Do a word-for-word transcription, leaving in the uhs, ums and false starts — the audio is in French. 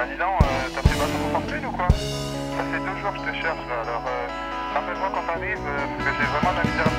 dis donc, euh, t'as pris le bateau pour Fortune ou quoi? Ça fait deux jours que je te cherche là, alors euh, rappelle-moi quand t'arrives, euh, parce que j'ai vraiment de la misère à